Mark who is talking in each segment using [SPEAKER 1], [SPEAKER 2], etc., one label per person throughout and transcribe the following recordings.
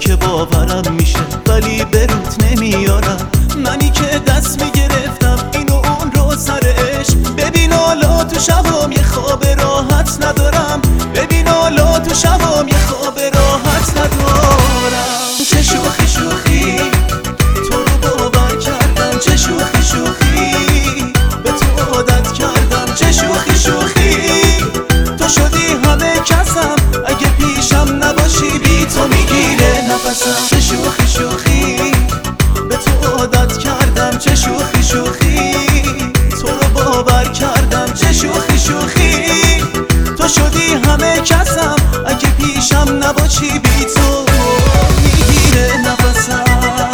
[SPEAKER 1] که باورم میشه ولی به روت نمیارم. منی که دست میگرفتم این و اون رو سرش. ببین حالا تو شبام یه خواب راحت ندارم. ببین حالا تو شبام یه خواب راحت ندارم. چه شوخی شوخی تو رو باور کردم. چه شوخی شوخی به تو عادت کردم. چه شوخی شوخی تو شدی همه کسم. اگه پیشم نباشی بی تو میگیره نفسم. چه شوخی شوخی به تو عادت کردم. چه شوخی شوخی تو رو باور کردم. چه شوخی شوخی تو شدی همه کسم. اگه پیشم نباشی بی تو میگیره نفسم.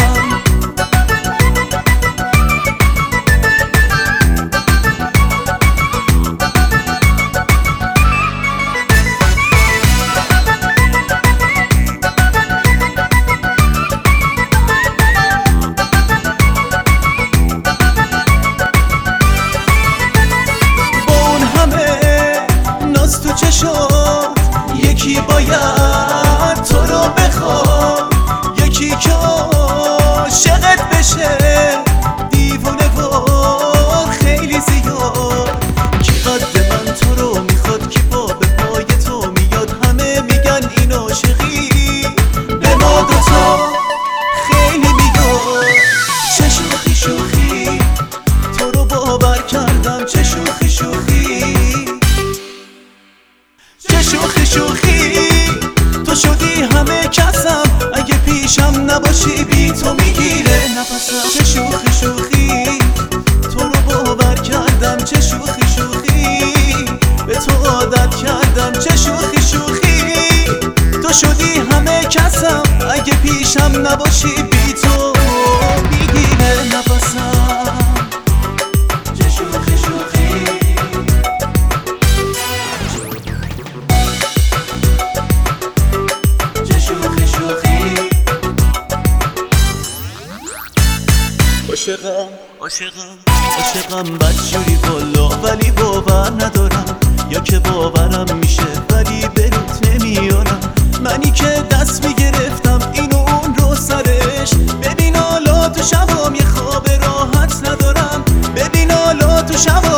[SPEAKER 1] تو چشات یکی باید تو رو بخواد. یکی که عاشقت بشه دیوونه و خیلی زیاد. کی قد من تو رو میخواد که با به پای تو میاد. همه میگن این عاشقی به ما دوتا خیلی میاد. چه شوخی شوخی تو رو باور کردم. چه شوخی شوخی چه شوخی شوخی تو شدی همه کسم. اگه پیشم نباشی بی تو میگیره نفسم. چه شوخی شوخی تو رو باور کردم. چه شوخی شوخی به تو عادت کردم. چه شوخی شوخی تو شدی همه کسم. اگه پیشم نباشی بی تو میگیره نفسم. چه شوخی شوخی عاشقم بدجوری والا ولی باور ندارم. یا که باورم میشه ولی به روت نمیارم. منی که دست میگرفتم این و اون رو سرش. ببین حالا تو شبام یه خواب راحت ندارم. ببین حالا تو شبام